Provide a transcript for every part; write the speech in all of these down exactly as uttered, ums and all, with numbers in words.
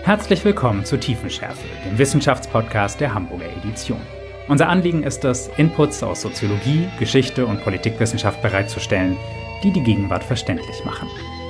Herzlich willkommen zu Tiefenschärfe, dem Wissenschaftspodcast der Hamburger Edition. Unser Anliegen ist es, Inputs aus Soziologie, Geschichte und Politikwissenschaft bereitzustellen, die die Gegenwart verständlich machen.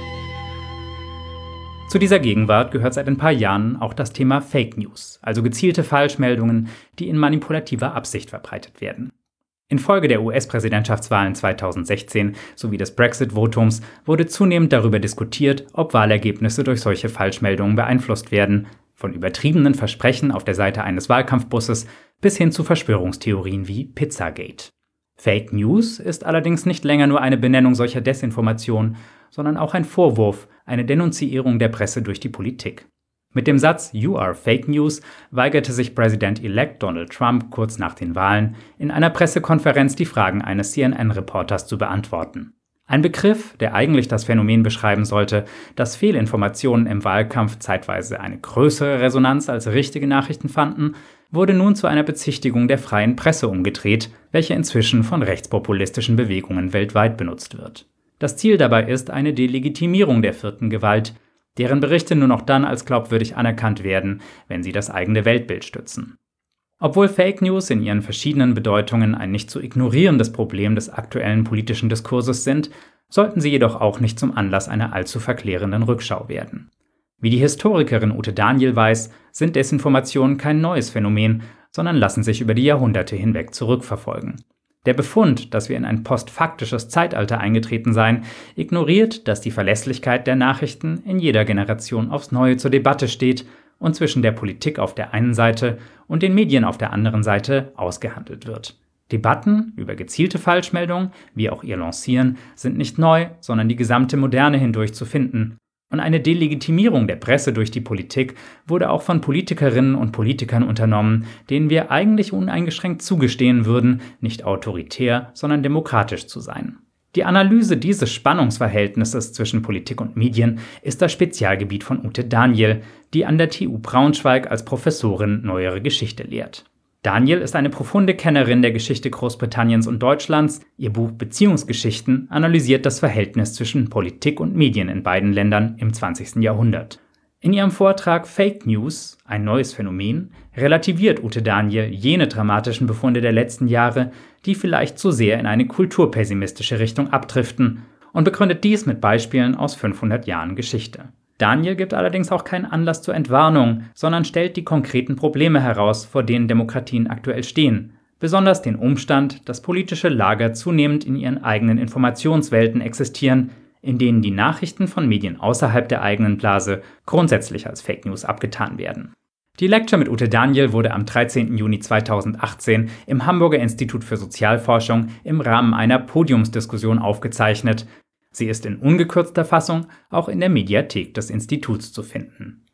Zu dieser Gegenwart gehört seit ein paar Jahren auch das Thema Fake News, also gezielte Falschmeldungen, die in manipulativer Absicht verbreitet werden. Infolge der U S-Präsidentschaftswahlen zweitausendsechzehn sowie des Brexit-Votums wurde zunehmend darüber diskutiert, ob Wahlergebnisse durch solche Falschmeldungen beeinflusst werden, von übertriebenen Versprechen auf der Seite eines Wahlkampfbusses bis hin zu Verschwörungstheorien wie Pizzagate. Fake News ist allerdings nicht länger nur eine Benennung solcher Desinformation, sondern auch ein Vorwurf, eine Denunzierung der Presse durch die Politik. Mit dem Satz "You are Fake News" weigerte sich Präsident-elect Donald Trump kurz nach den Wahlen, in einer Pressekonferenz die Fragen eines C N N-Reporters zu beantworten. Ein Begriff, der eigentlich das Phänomen beschreiben sollte, dass Fehlinformationen im Wahlkampf zeitweise eine größere Resonanz als richtige Nachrichten fanden, wurde nun zu einer Bezichtigung der freien Presse umgedreht, welche inzwischen von rechtspopulistischen Bewegungen weltweit benutzt wird. Das Ziel dabei ist eine Delegitimierung der vierten Gewalt, deren Berichte nur noch dann als glaubwürdig anerkannt werden, wenn sie das eigene Weltbild stützen. Obwohl Fake News in ihren verschiedenen Bedeutungen ein nicht zu ignorierendes Problem des aktuellen politischen Diskurses sind, sollten sie jedoch auch nicht zum Anlass einer allzu verklärenden Rückschau werden. Wie die Historikerin Ute Daniel weiß, sind Desinformationen kein neues Phänomen, sondern lassen sich über die Jahrhunderte hinweg zurückverfolgen. Der Befund, dass wir in ein postfaktisches Zeitalter eingetreten seien, ignoriert, dass die Verlässlichkeit der Nachrichten in jeder Generation aufs Neue zur Debatte steht und zwischen der Politik auf der einen Seite und den Medien auf der anderen Seite ausgehandelt wird. Debatten über gezielte Falschmeldungen, wie auch ihr Lancieren, sind nicht neu, sondern die gesamte Moderne hindurch zu finden. Und eine Delegitimierung der Presse durch die Politik wurde auch von Politikerinnen und Politikern unternommen, denen wir eigentlich uneingeschränkt zugestehen würden, nicht autoritär, sondern demokratisch zu sein. Die Analyse dieses Spannungsverhältnisses zwischen Politik und Medien ist das Spezialgebiet von Ute Daniel, die an der T U Braunschweig als Professorin Neuere Geschichte lehrt. Daniel ist eine profunde Kennerin der Geschichte Großbritanniens und Deutschlands. Ihr Buch Beziehungsgeschichten analysiert das Verhältnis zwischen Politik und Medien in beiden Ländern im zwanzigsten Jahrhundert. In ihrem Vortrag Fake News, ein neues Phänomen, relativiert Ute Daniel jene dramatischen Befunde der letzten Jahre, die vielleicht zu sehr in eine kulturpessimistische Richtung abdriften, und begründet dies mit Beispielen aus fünfhundert Jahren Geschichte. Daniel gibt allerdings auch keinen Anlass zur Entwarnung, sondern stellt die konkreten Probleme heraus, vor denen Demokratien aktuell stehen. Besonders den Umstand, dass politische Lager zunehmend in ihren eigenen Informationswelten existieren, in denen die Nachrichten von Medien außerhalb der eigenen Blase grundsätzlich als Fake News abgetan werden. Die Lecture mit Ute Daniel wurde am dreizehnten Juni zweitausendachtzehn im Hamburger Institut für Sozialforschung im Rahmen einer Podiumsdiskussion aufgezeichnet. Sie ist in ungekürzter Fassung auch in der Mediathek des Instituts zu finden.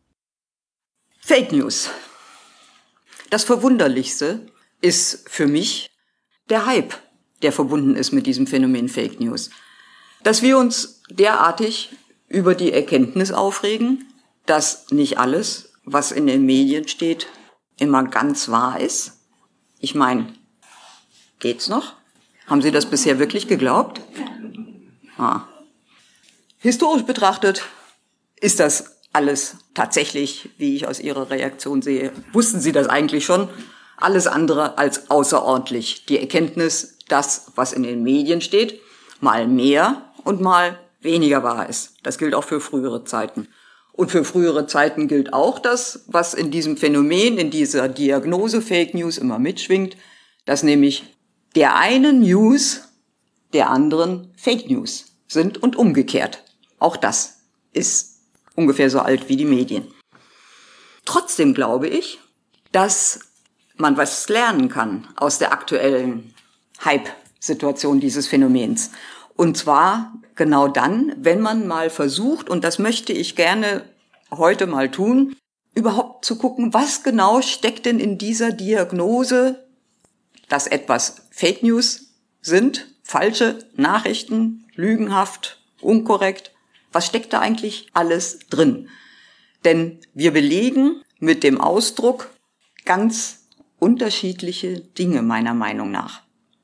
Fake News. Das Verwunderlichste ist für mich der Hype, der verbunden ist mit diesem Phänomen Fake News. Dass wir uns derartig über die Erkenntnis aufregen, dass nicht alles, was in den Medien steht, immer ganz wahr ist. Ich meine, geht's noch? Haben Sie das bisher wirklich geglaubt? Ah. Historisch betrachtet ist das alles tatsächlich, wie ich aus Ihrer Reaktion sehe, wussten Sie das eigentlich schon, alles andere als außerordentlich. Die Erkenntnis, dass was in den Medien steht, mal mehr und mal weniger wahr ist. Das gilt auch für frühere Zeiten. Und für frühere Zeiten gilt auch das, was in diesem Phänomen, in dieser Diagnose Fake News immer mitschwingt, dass nämlich der einen News der anderen Fake News sind und umgekehrt. Auch das ist ungefähr so alt wie die Medien. Trotzdem glaube ich, dass man was lernen kann aus der aktuellen Hype-Situation dieses Phänomens. Und zwar genau dann, wenn man mal versucht, und das möchte ich gerne heute mal tun, überhaupt zu gucken, was genau steckt denn in dieser Diagnose, dass etwas Fake News sind, falsche Nachrichten, lügenhaft, unkorrekt. Was steckt da eigentlich alles drin? Denn wir belegen mit dem Ausdruck ganz unterschiedliche Dinge meiner Meinung nach.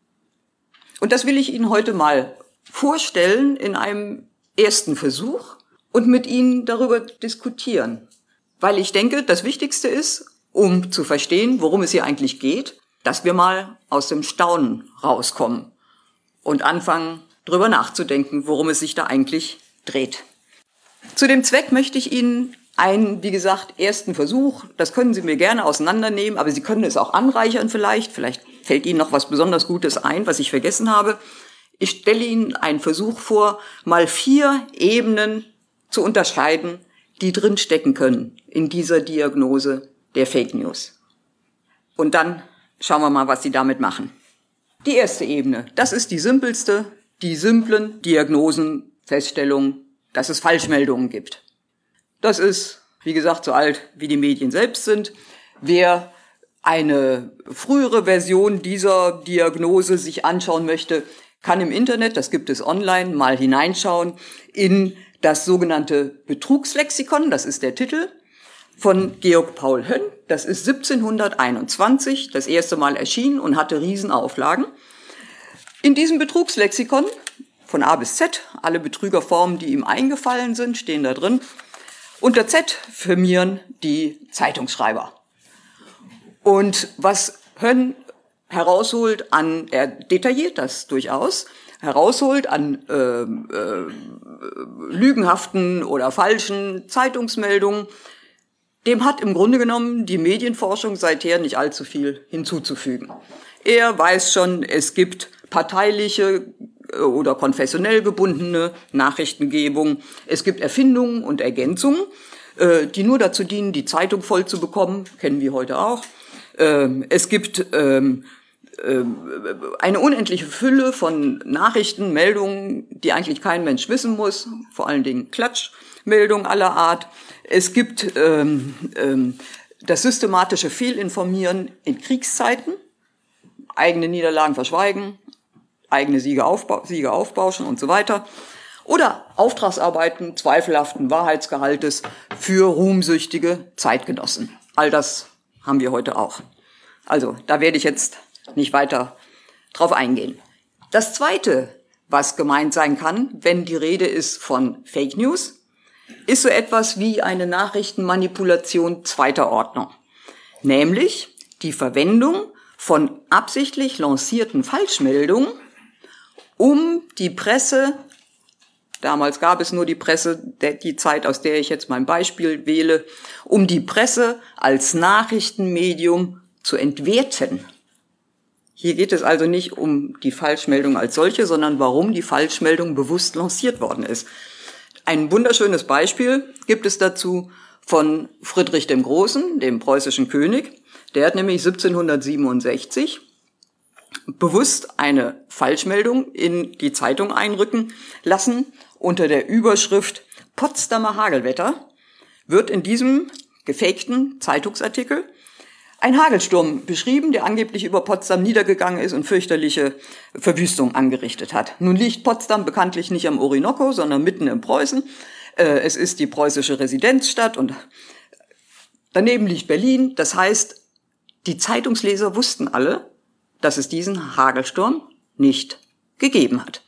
Und das will ich Ihnen heute mal vorstellen in einem ersten Versuch und mit Ihnen darüber diskutieren. Weil ich denke, das Wichtigste ist, um zu verstehen, worum es hier eigentlich geht, dass wir mal aus dem Staunen rauskommen und anfangen, drüber nachzudenken, worum es sich da eigentlich dreht. Zu dem Zweck möchte ich Ihnen einen, wie gesagt, ersten Versuch, das können Sie mir gerne auseinandernehmen, aber Sie können es auch anreichern vielleicht, vielleicht fällt Ihnen noch was besonders Gutes ein, was ich vergessen habe. Ich stelle Ihnen einen Versuch vor, mal vier Ebenen zu unterscheiden, die drin stecken können in dieser Diagnose der Fake News. Und dann schauen wir mal, was Sie damit machen. Die erste Ebene, das ist die simpelste, die simplen Diagnosen, Feststellungen, dass es Falschmeldungen gibt. Das ist, wie gesagt, so alt wie die Medien selbst sind. Wer eine frühere Version dieser Diagnose sich anschauen möchte, kann im Internet, das gibt es online, mal hineinschauen in das sogenannte Betrugslexikon, das ist der Titel, von Georg Paul Höhn. Das ist siebzehnhunderteinundzwanzig das erste Mal erschienen und hatte Riesenauflagen. In diesem Betrugslexikon, von A bis Z, alle Betrügerformen, die ihm eingefallen sind, stehen da drin. Unter Z firmieren die Zeitungsschreiber. Und was Höhn herausholt an, er detailliert das durchaus, herausholt an äh, äh, lügenhaften oder falschen Zeitungsmeldungen, dem hat im Grunde genommen die Medienforschung seither nicht allzu viel hinzuzufügen. Er weiß schon, es gibt parteiliche oder konfessionell gebundene Nachrichtengebung. Es gibt Erfindungen und Ergänzungen, die nur dazu dienen, die Zeitung voll zu bekommen, kennen wir heute auch. Es gibt eine unendliche Fülle von Nachrichten, Meldungen, die eigentlich kein Mensch wissen muss, vor allen Dingen Klatschmeldungen aller Art. Es gibt ähm, ähm, das systematische Fehlinformieren in Kriegszeiten, eigene Niederlagen verschweigen, eigene Siege, aufba- Siege aufbauschen und so weiter. Oder Auftragsarbeiten zweifelhaften Wahrheitsgehaltes für ruhmsüchtige Zeitgenossen. All das haben wir heute auch. Also, da werde ich jetzt nicht weiter drauf eingehen. Das Zweite, was gemeint sein kann, wenn die Rede ist von Fake News, ist so etwas wie eine Nachrichtenmanipulation zweiter Ordnung. Nämlich die Verwendung von absichtlich lancierten Falschmeldungen, um die Presse, damals gab es nur die Presse, die Zeit, aus der ich jetzt mein Beispiel wähle, um die Presse als Nachrichtenmedium zu entwerten. Hier geht es also nicht um die Falschmeldung als solche, sondern warum die Falschmeldung bewusst lanciert worden ist. Ein wunderschönes Beispiel gibt es dazu von Friedrich dem Großen, dem preußischen König. Der hat nämlich siebzehnhundertsiebenundsechzig bewusst eine Falschmeldung in die Zeitung einrücken lassen. Unter der Überschrift Potsdamer Hagelwetter wird in diesem gefakten Zeitungsartikel ein Hagelsturm beschrieben, der angeblich über Potsdam niedergegangen ist und fürchterliche Verwüstung angerichtet hat. Nun liegt Potsdam bekanntlich nicht am Orinoco, sondern mitten in Preußen. Es ist die preußische Residenzstadt und daneben liegt Berlin. Das heißt, die Zeitungsleser wussten alle, dass es diesen Hagelsturm nicht gegeben hat.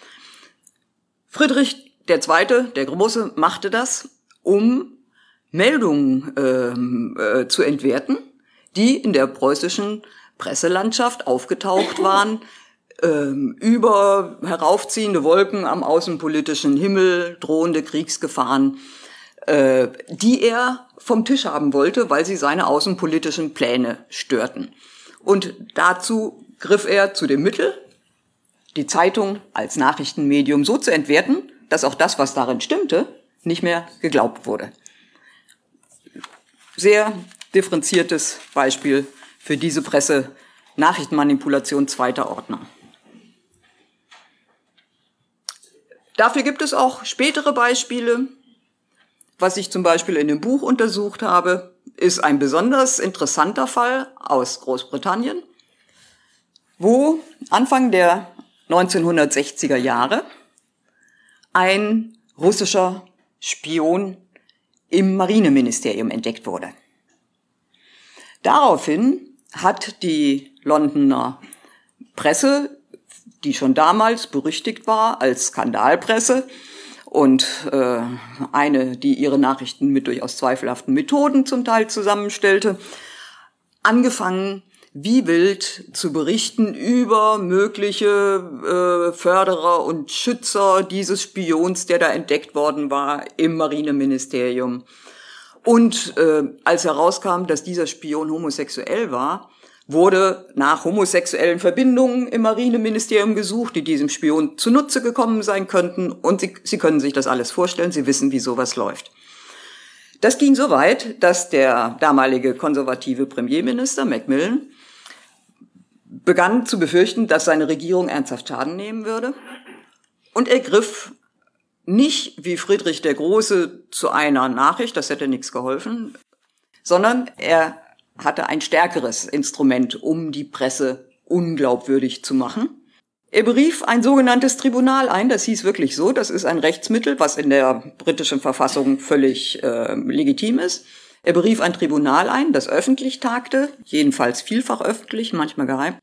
Friedrich der Zweite, der Große, machte das, um Meldungen äh, äh, zu entwerten, die in der preußischen Presselandschaft aufgetaucht waren, ähm, über heraufziehende Wolken am außenpolitischen Himmel, drohende Kriegsgefahren, äh, die er vom Tisch haben wollte, weil sie seine außenpolitischen Pläne störten. Und dazu griff er zu dem Mittel, die Zeitung als Nachrichtenmedium so zu entwerten, dass auch das, was darin stimmte, nicht mehr geglaubt wurde. Sehr differenziertes Beispiel für diese Presse-Nachrichtenmanipulation zweiter Ordnung. Dafür gibt es auch spätere Beispiele. Was ich zum Beispiel in dem Buch untersucht habe, ist ein besonders interessanter Fall aus Großbritannien, wo Anfang der neunzehnhundertsechziger Jahre ein russischer Spion im Marineministerium entdeckt wurde. Daraufhin hat die Londoner Presse, die schon damals berüchtigt war als Skandalpresse und äh, eine, die ihre Nachrichten mit durchaus zweifelhaften Methoden zum Teil zusammenstellte, angefangen, wie wild zu berichten über mögliche äh, Förderer und Schützer dieses Spions, der da entdeckt worden war im Marineministerium. Und äh, als herauskam, dass dieser Spion homosexuell war, wurde nach homosexuellen Verbindungen im Marineministerium gesucht, die diesem Spion zunutze gekommen sein könnten. Und Sie, Sie können sich das alles vorstellen, Sie wissen, wie sowas läuft. Das ging so weit, dass der damalige konservative Premierminister Macmillan begann zu befürchten, dass seine Regierung ernsthaft Schaden nehmen würde. Und er griff nicht wie Friedrich der Große zu einer Nachricht, das hätte nichts geholfen, sondern er hatte ein stärkeres Instrument, um die Presse unglaubwürdig zu machen. Er berief ein sogenanntes Tribunal ein, das hieß wirklich so, das ist ein Rechtsmittel, was in der britischen Verfassung völlig äh, legitim ist. Er berief ein Tribunal ein, das öffentlich tagte, jedenfalls vielfach öffentlich, manchmal geheim,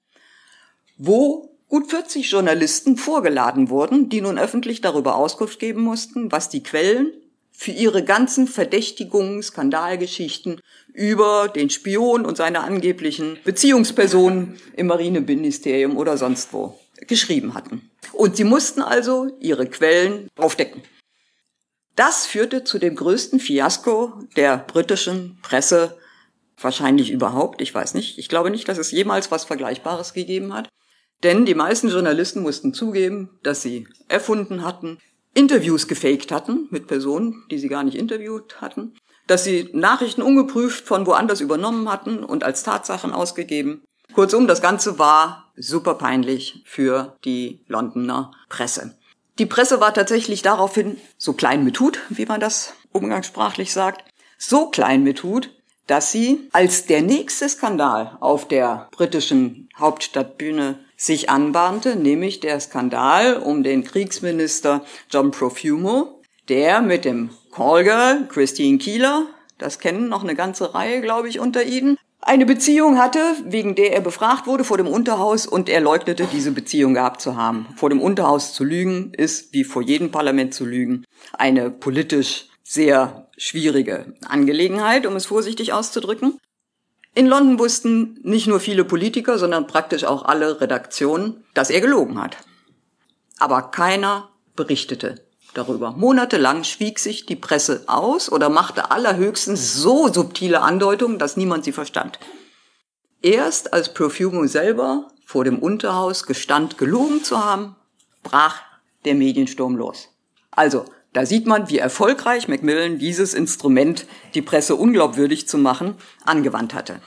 wo gut vierzig Journalisten vorgeladen wurden, die nun öffentlich darüber Auskunft geben mussten, was die Quellen für ihre ganzen Verdächtigungen, Skandalgeschichten über den Spion und seine angeblichen Beziehungspersonen im Marineministerium oder sonst wo geschrieben hatten. Und sie mussten also ihre Quellen aufdecken. Das führte zu dem größten Fiasko der britischen Presse wahrscheinlich überhaupt. Ich weiß nicht. Ich glaube nicht, dass es jemals was Vergleichbares gegeben hat. Denn die meisten Journalisten mussten zugeben, dass sie erfunden hatten, Interviews gefaked hatten mit Personen, die sie gar nicht interviewt hatten, dass sie Nachrichten ungeprüft von woanders übernommen hatten und als Tatsachen ausgegeben. Kurzum, das Ganze war super peinlich für die Londoner Presse. Die Presse war tatsächlich daraufhin so klein mit Hut, wie man das umgangssprachlich sagt, so klein mit Hut, dass sie, als der nächste Skandal auf der britischen Hauptstadtbühne sich anbahnte, nämlich der Skandal um den Kriegsminister John Profumo, der mit dem Callgirl Christine Keeler, das kennen noch eine ganze Reihe, glaube ich, unter Ihnen, eine Beziehung hatte, wegen der er befragt wurde vor dem Unterhaus und er leugnete, diese Beziehung gehabt zu haben. Vor dem Unterhaus zu lügen ist, wie vor jedem Parlament zu lügen, eine politisch sehr schwierige Angelegenheit, um es vorsichtig auszudrücken. In London wussten nicht nur viele Politiker, sondern praktisch auch alle Redaktionen, dass er gelogen hat. Aber keiner berichtete darüber. Monatelang schwieg sich die Presse aus oder machte allerhöchstens so subtile Andeutungen, dass niemand sie verstand. Erst als Profumo selber vor dem Unterhaus gestand, gelogen zu haben, brach der Mediensturm los. Also, da sieht man, wie erfolgreich Macmillan dieses Instrument, die Presse unglaubwürdig zu machen, angewandt hatte.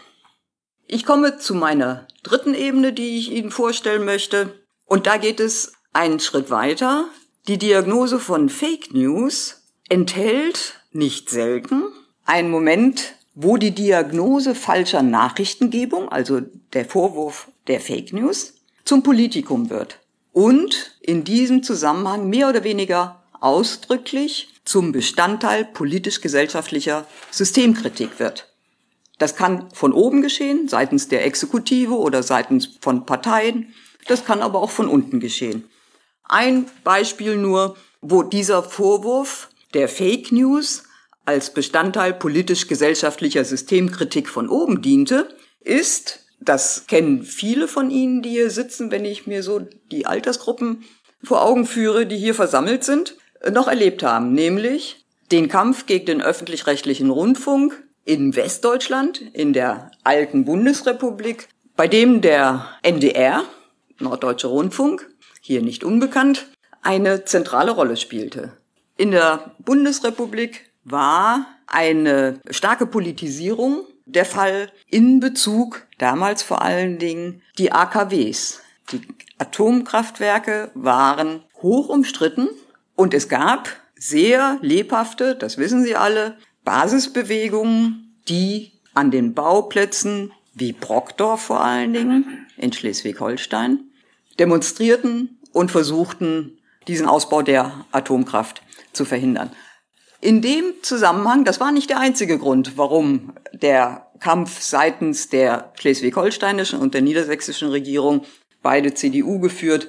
Ich komme zu meiner dritten Ebene, die ich Ihnen vorstellen möchte. Und da geht es einen Schritt weiter. Die Diagnose von Fake News enthält nicht selten einen Moment, wo die Diagnose falscher Nachrichtengebung, also der Vorwurf der Fake News, zum Politikum wird und in diesem Zusammenhang mehr oder weniger ausdrücklich zum Bestandteil politisch-gesellschaftlicher Systemkritik wird. Das kann von oben geschehen, seitens der Exekutive oder seitens von Parteien. Das kann aber auch von unten geschehen. Ein Beispiel nur, wo dieser Vorwurf der Fake News als Bestandteil politisch-gesellschaftlicher Systemkritik von oben diente, ist, das kennen viele von Ihnen, die hier sitzen, wenn ich mir so die Altersgruppen vor Augen führe, die hier versammelt sind, noch erlebt haben, nämlich den Kampf gegen den öffentlich-rechtlichen Rundfunk in Westdeutschland, in der alten Bundesrepublik, bei dem der N D R, Norddeutsche Rundfunk, hier nicht unbekannt, eine zentrale Rolle spielte. In der Bundesrepublik war eine starke Politisierung der Fall in Bezug, damals vor allen Dingen, die A K Ws. Die Atomkraftwerke waren hoch umstritten und es gab sehr lebhafte, das wissen Sie alle, Basisbewegungen, die an den Bauplätzen wie Brockdorf vor allen Dingen in Schleswig-Holstein demonstrierten und versuchten, diesen Ausbau der Atomkraft zu verhindern. In dem Zusammenhang, das war nicht der einzige Grund, warum der Kampf seitens der schleswig-holsteinischen und der niedersächsischen Regierung, beide C D U geführt,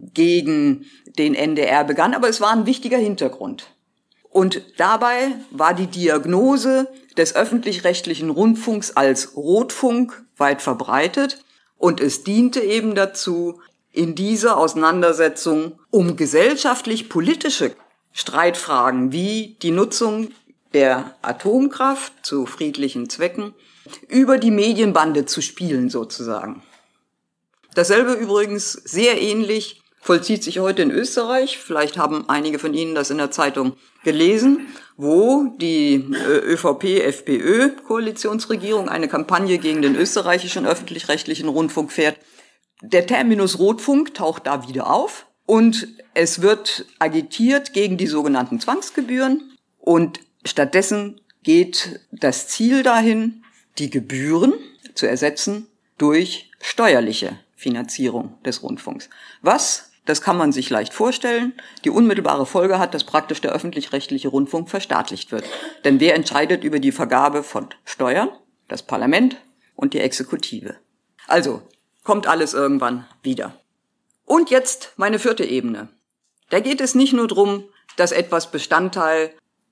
gegen den N D R begann, aber es war ein wichtiger Hintergrund. Und dabei war die Diagnose des öffentlich-rechtlichen Rundfunks als Rotfunk weit verbreitet und es diente eben dazu, in dieser Auseinandersetzung um gesellschaftlich-politische Streitfragen wie die Nutzung der Atomkraft zu friedlichen Zwecken über die Medienbande zu spielen sozusagen. Dasselbe übrigens sehr ähnlich vollzieht sich heute in Österreich. Vielleicht haben einige von Ihnen das in der Zeitung gelesen, wo die ÖVP-F P Ö-Koalitionsregierung eine Kampagne gegen den österreichischen öffentlich-rechtlichen Rundfunk fährt. Der Terminus Rotfunk taucht da wieder auf und es wird agitiert gegen die sogenannten Zwangsgebühren und stattdessen geht das Ziel dahin, die Gebühren zu ersetzen durch steuerliche Finanzierung des Rundfunks. Was, das kann man sich leicht vorstellen, die unmittelbare Folge hat, dass praktisch der öffentlich-rechtliche Rundfunk verstaatlicht wird. Denn wer entscheidet über die Vergabe von Steuern? Das Parlament und die Exekutive. Also kommt alles irgendwann wieder. Und jetzt meine vierte Ebene. Da geht es nicht nur darum, dass etwas Bestandteil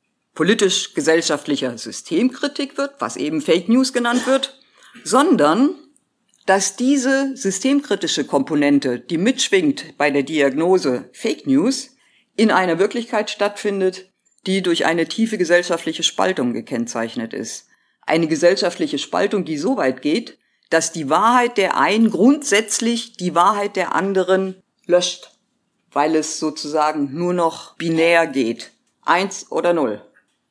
politisch-gesellschaftlicher Systemkritik wird, was eben Fake News genannt wird, sondern dass diese systemkritische Komponente, die mitschwingt bei der Diagnose Fake News, in einer Wirklichkeit stattfindet, die durch eine tiefe gesellschaftliche Spaltung gekennzeichnet ist. Eine gesellschaftliche Spaltung, die so weit geht, dass die Wahrheit der einen grundsätzlich die Wahrheit der anderen löscht, weil es sozusagen nur noch binär geht. Eins oder null.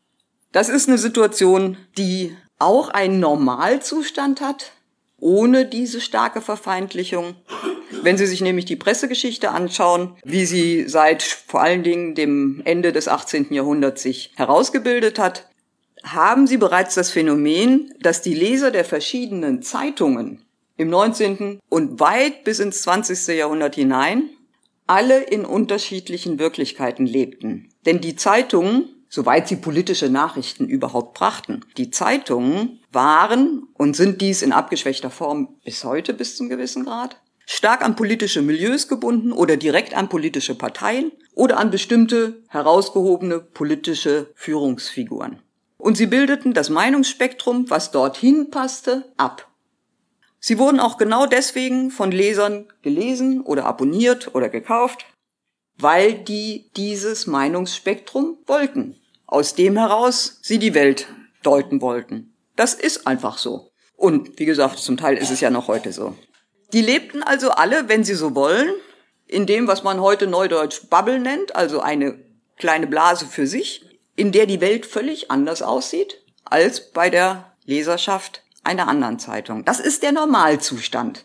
Das ist eine Situation, die auch einen Normalzustand hat, ohne diese starke Verfeindlichung. Wenn Sie sich nämlich die Pressegeschichte anschauen, wie sie seit vor allen Dingen dem Ende des achtzehnten Jahrhunderts sich herausgebildet hat, haben Sie bereits das Phänomen, dass die Leser der verschiedenen Zeitungen im neunzehnten und weit bis ins zwanzigste Jahrhundert hinein alle in unterschiedlichen Wirklichkeiten lebten. Denn die Zeitungen, soweit sie politische Nachrichten überhaupt brachten, die Zeitungen waren und sind dies in abgeschwächter Form bis heute bis zum gewissen Grad, stark an politische Milieus gebunden oder direkt an politische Parteien oder an bestimmte herausgehobene politische Führungsfiguren. Und sie bildeten das Meinungsspektrum, was dorthin passte, ab. Sie wurden auch genau deswegen von Lesern gelesen oder abonniert oder gekauft, weil die dieses Meinungsspektrum wollten, aus dem heraus sie die Welt deuten wollten. Das ist einfach so. Und wie gesagt, zum Teil ist es ja noch heute so. Die lebten also alle, wenn sie so wollen, in dem, was man heute neudeutsch Bubble nennt, also eine kleine Blase für sich, in der die Welt völlig anders aussieht als bei der Leserschaft einer anderen Zeitung. Das ist der Normalzustand.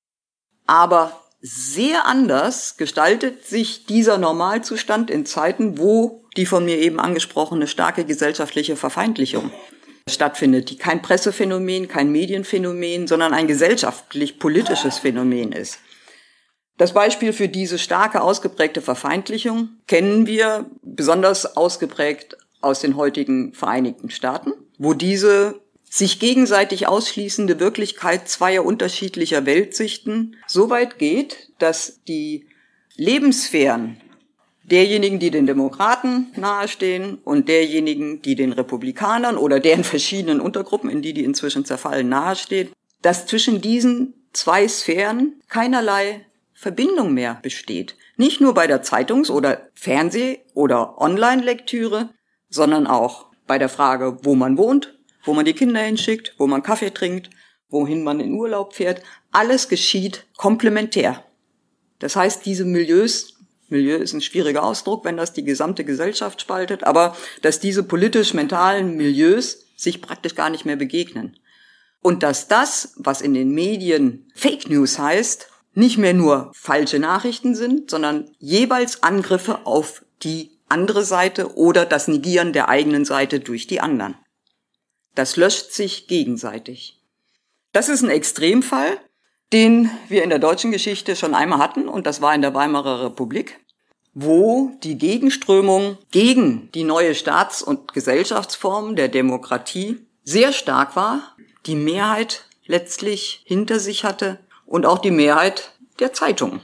Aber sehr anders gestaltet sich dieser Normalzustand in Zeiten, wo die von mir eben angesprochene starke gesellschaftliche Verfeindlichung stattfindet, die kein Pressephänomen, kein Medienphänomen, sondern ein gesellschaftlich-politisches Phänomen ist. Das Beispiel für diese starke, ausgeprägte Verfeindlichung kennen wir besonders ausgeprägt aus den heutigen Vereinigten Staaten, wo diese sich gegenseitig ausschließende Wirklichkeit zweier unterschiedlicher Weltsichten so weit geht, dass die Lebenssphären derjenigen, die den Demokraten nahestehen und derjenigen, die den Republikanern oder deren verschiedenen Untergruppen, in die die inzwischen zerfallen, nahesteht, dass zwischen diesen zwei Sphären keinerlei Verbindung mehr besteht. Nicht nur bei der Zeitungs- oder Fernseh- oder Online-Lektüre, sondern auch bei der Frage, wo man wohnt, wo man die Kinder hinschickt, wo man Kaffee trinkt, wohin man in Urlaub fährt. Alles geschieht komplementär. Das heißt, diese Milieus, Milieu ist ein schwieriger Ausdruck, wenn das die gesamte Gesellschaft spaltet, aber dass diese politisch-mentalen Milieus sich praktisch gar nicht mehr begegnen. Und dass das, was in den Medien Fake News heißt, nicht mehr nur falsche Nachrichten sind, sondern jeweils Angriffe auf die andere Seite oder das Negieren der eigenen Seite durch die anderen. Das löscht sich gegenseitig. Das ist ein Extremfall, den wir in der deutschen Geschichte schon einmal hatten, und das war in der Weimarer Republik, wo die Gegenströmung gegen die neue Staats- und Gesellschaftsform der Demokratie sehr stark war, die Mehrheit letztlich hinter sich hatte und auch die Mehrheit der Zeitungen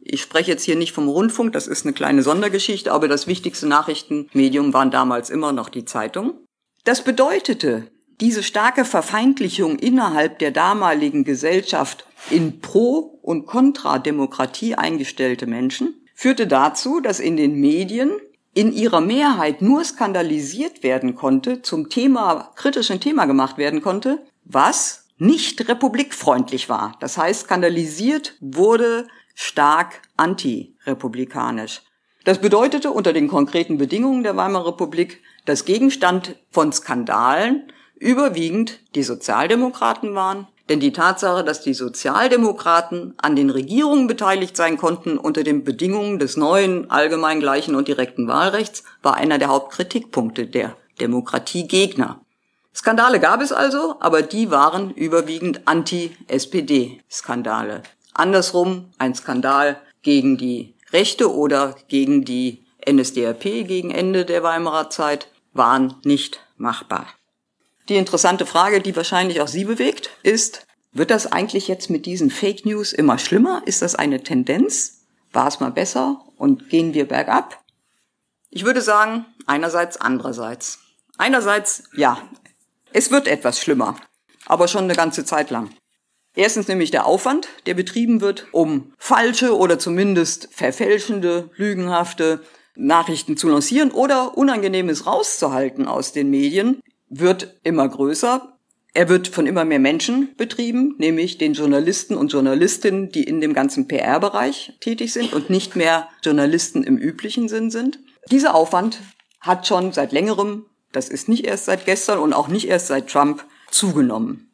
Ich spreche jetzt hier nicht vom Rundfunk, das ist eine kleine Sondergeschichte, aber das wichtigste Nachrichtenmedium waren damals immer noch die Zeitungen. Das bedeutete, diese starke Verfeindlichung innerhalb der damaligen Gesellschaft in Pro- und Kontra-Demokratie eingestellte Menschen führte dazu, dass in den Medien in ihrer Mehrheit nur skandalisiert werden konnte, zum Thema, kritischen Thema gemacht werden konnte, was nicht republikfreundlich war. Das heißt, skandalisiert wurde stark antirepublikanisch. Das bedeutete unter den konkreten Bedingungen der Weimarer Republik, dass Gegenstand von Skandalen überwiegend die Sozialdemokraten waren. Denn die Tatsache, dass die Sozialdemokraten an den Regierungen beteiligt sein konnten unter den Bedingungen des neuen allgemein gleichen und direkten Wahlrechts, war einer der Hauptkritikpunkte der Demokratiegegner. Skandale gab es also, aber die waren überwiegend Anti-S P D-Skandale. Andersrum ein Skandal gegen die Rechte oder gegen die N S D A P gegen Ende der Weimarer Zeit waren nicht machbar. Die interessante Frage, die wahrscheinlich auch Sie bewegt, ist, wird das eigentlich jetzt mit diesen Fake News immer schlimmer? Ist das eine Tendenz? War es mal besser und gehen wir bergab? Ich würde sagen, einerseits, andererseits. Einerseits, ja, es wird etwas schlimmer, aber schon eine ganze Zeit lang. Erstens nämlich der Aufwand, der betrieben wird, um falsche oder zumindest verfälschende, lügenhafte Nachrichten zu lancieren oder Unangenehmes rauszuhalten aus den Medien, wird immer größer. Er wird von immer mehr Menschen betrieben, nämlich den Journalisten und Journalistinnen, die in dem ganzen P R-Bereich tätig sind und nicht mehr Journalisten im üblichen Sinn sind. Dieser Aufwand hat schon seit längerem, das ist nicht erst seit gestern und auch nicht erst seit Trump, zugenommen.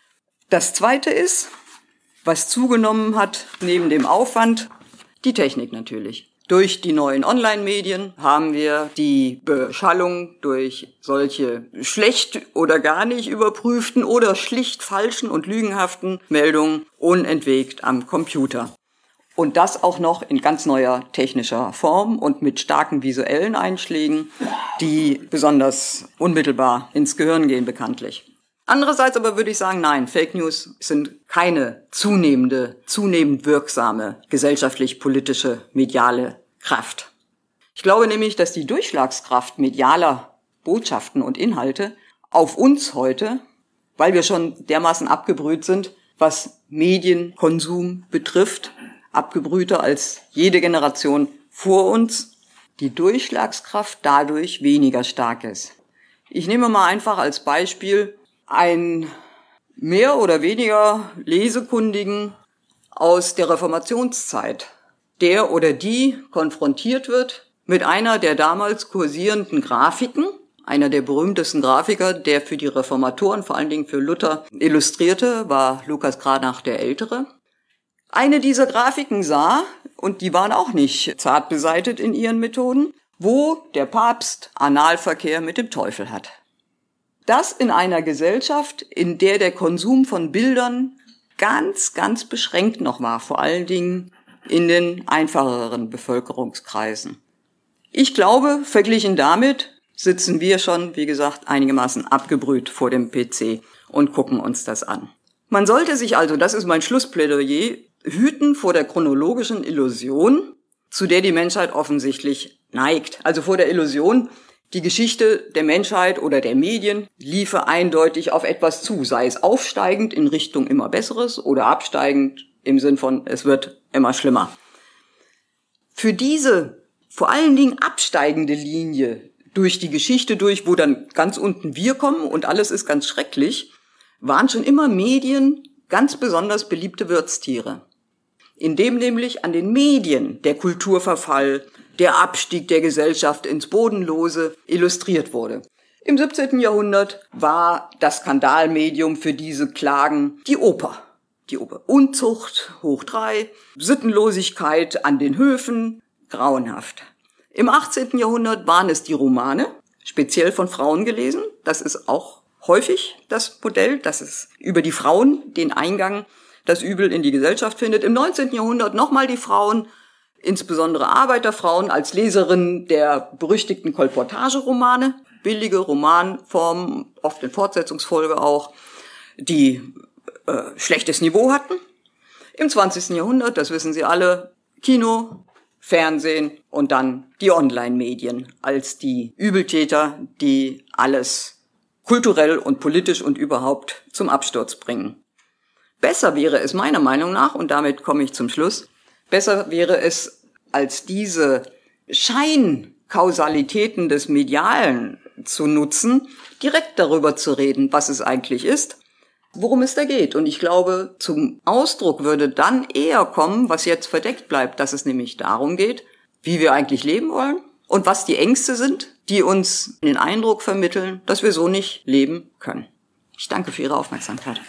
Das Zweite ist, was zugenommen hat neben dem Aufwand, die Technik natürlich. Durch die neuen Online-Medien haben wir die Beschallung durch solche schlecht oder gar nicht überprüften oder schlicht falschen und lügenhaften Meldungen unentwegt am Computer. Und das auch noch in ganz neuer technischer Form und mit starken visuellen Einschlägen, die besonders unmittelbar ins Gehirn gehen bekanntlich. Andererseits aber würde ich sagen, nein, Fake News sind keine zunehmende, zunehmend wirksame gesellschaftlich-politische mediale Kraft. Ich glaube nämlich, dass die Durchschlagskraft medialer Botschaften und Inhalte auf uns heute, weil wir schon dermaßen abgebrüht sind, was Medienkonsum betrifft, abgebrühter als jede Generation vor uns, die Durchschlagskraft dadurch weniger stark ist. Ich nehme mal einfach als Beispiel einen mehr oder weniger Lesekundigen aus der Reformationszeit, der oder die konfrontiert wird mit einer der damals kursierenden Grafiken, einer der berühmtesten Grafiker, der für die Reformatoren, vor allen Dingen für Luther, illustrierte, war Lukas Cranach der Ältere. Eine dieser Grafiken sah, und die waren auch nicht zart beseitet in ihren Methoden, wo der Papst Analverkehr mit dem Teufel hat. Das in einer Gesellschaft, in der der Konsum von Bildern ganz, ganz beschränkt noch war, vor allen Dingen in den einfacheren Bevölkerungskreisen. Ich glaube, verglichen damit sitzen wir schon, wie gesagt, einigermaßen abgebrüht vor dem P C und gucken uns das an. Man sollte sich also, das ist mein Schlussplädoyer, hüten vor der chronologischen Illusion, zu der die Menschheit offensichtlich neigt. Also vor der Illusion, die Geschichte der Menschheit oder der Medien liefe eindeutig auf etwas zu, sei es aufsteigend in Richtung immer Besseres oder absteigend im Sinn von, es wird immer schlimmer. Für diese vor allen Dingen absteigende Linie durch die Geschichte durch, wo dann ganz unten wir kommen und alles ist ganz schrecklich, waren schon immer Medien ganz besonders beliebte Wirtstiere. Indem nämlich an den Medien der Kulturverfall, der Abstieg der Gesellschaft ins Bodenlose illustriert wurde. Im siebzehnten Jahrhundert war das Skandalmedium für diese Klagen die Oper. Die Oper. Unzucht, hoch drei, Sittenlosigkeit an den Höfen, grauenhaft. Im achtzehnten Jahrhundert waren es die Romane, speziell von Frauen gelesen. Das ist auch häufig das Modell, dass es über die Frauen den Eingang, das Übel in die Gesellschaft findet. Im neunzehnten Jahrhundert nochmal die Frauen, insbesondere Arbeiterfrauen, als Leserinnen der berüchtigten Kolportageromane, billige Romanformen, oft in Fortsetzungsfolge auch, die äh, schlechtes Niveau hatten. Im zwanzigsten Jahrhundert, das wissen Sie alle, Kino, Fernsehen und dann die Online-Medien als die Übeltäter, die alles kulturell und politisch und überhaupt zum Absturz bringen. Besser wäre es meiner Meinung nach, und damit komme ich zum Schluss, besser wäre es, als diese Scheinkausalitäten des Medialen zu nutzen, direkt darüber zu reden, was es eigentlich ist, worum es da geht. Und ich glaube, zum Ausdruck würde dann eher kommen, was jetzt verdeckt bleibt, dass es nämlich darum geht, wie wir eigentlich leben wollen und was die Ängste sind, die uns den Eindruck vermitteln, dass wir so nicht leben können. Ich danke für Ihre Aufmerksamkeit.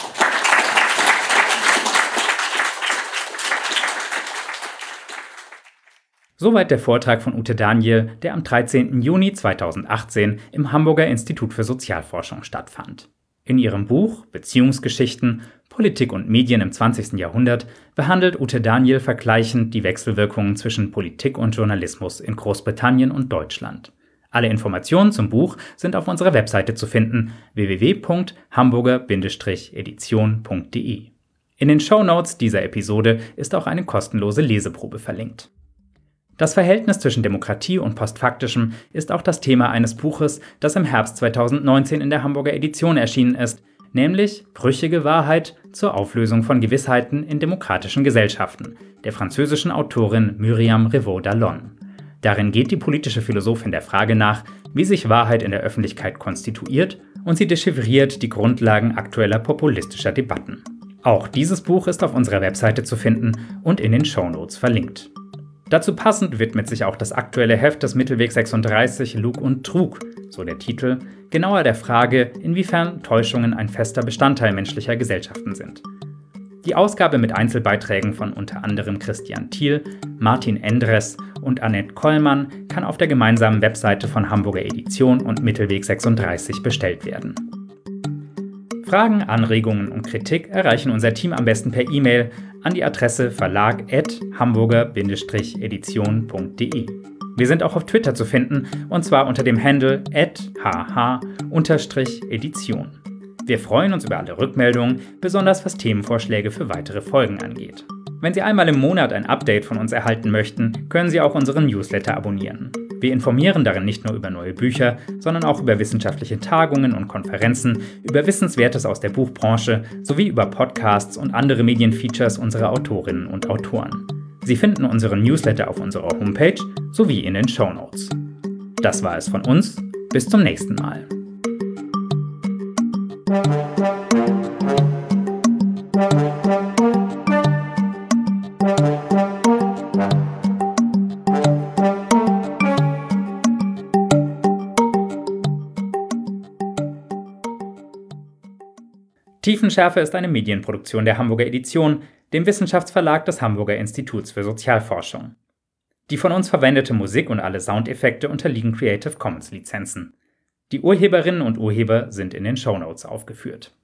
Soweit der Vortrag von Ute Daniel, der am dreizehnten Juni zweitausendachtzehn im Hamburger Institut für Sozialforschung stattfand. In ihrem Buch Beziehungsgeschichten, Politik und Medien im zwanzigsten Jahrhundert behandelt Ute Daniel vergleichend die Wechselwirkungen zwischen Politik und Journalismus in Großbritannien und Deutschland. Alle Informationen zum Buch sind auf unserer Webseite zu finden, w w w punkt hamburger Bindestrich edition punkt d e. In den Shownotes dieser Episode ist auch eine kostenlose Leseprobe verlinkt. Das Verhältnis zwischen Demokratie und Postfaktischem ist auch das Thema eines Buches, das im Herbst zweitausendneunzehn in der Hamburger Edition erschienen ist, nämlich Brüchige Wahrheit zur Auflösung von Gewissheiten in demokratischen Gesellschaften, der französischen Autorin Myriam Revaud-Dallon. Darin geht die politische Philosophin der Frage nach, wie sich Wahrheit in der Öffentlichkeit konstituiert, und sie dechiffriert die Grundlagen aktueller populistischer Debatten. Auch dieses Buch ist auf unserer Webseite zu finden und in den Shownotes verlinkt. Dazu passend widmet sich auch das aktuelle Heft des Mittelweg sechsunddreißig Lug und Trug, so der Titel, genauer der Frage, inwiefern Täuschungen ein fester Bestandteil menschlicher Gesellschaften sind. Die Ausgabe mit Einzelbeiträgen von unter anderem Christian Thiel, Martin Endres und Annette Kollmann kann auf der gemeinsamen Webseite von Hamburger Edition und Mittelweg sechsunddreißig bestellt werden. Fragen, Anregungen und Kritik erreichen unser Team am besten per E-Mail an die Adresse verlag at hamburger Bindestrich edition punkt d e. Wir sind auch auf Twitter zu finden, und zwar unter dem Handle at h h edition. Wir freuen uns über alle Rückmeldungen, besonders was Themenvorschläge für weitere Folgen angeht. Wenn Sie einmal im Monat ein Update von uns erhalten möchten, können Sie auch unseren Newsletter abonnieren. Wir informieren darin nicht nur über neue Bücher, sondern auch über wissenschaftliche Tagungen und Konferenzen, über Wissenswertes aus der Buchbranche sowie über Podcasts und andere Medienfeatures unserer Autorinnen und Autoren. Sie finden unseren Newsletter auf unserer Homepage sowie in den Shownotes. Das war es von uns. Bis zum nächsten Mal. Tiefenschärfe ist eine Medienproduktion der Hamburger Edition, dem Wissenschaftsverlag des Hamburger Instituts für Sozialforschung. Die von uns verwendete Musik und alle Soundeffekte unterliegen Creative Commons Lizenzen. Die Urheberinnen und Urheber sind in den Shownotes aufgeführt.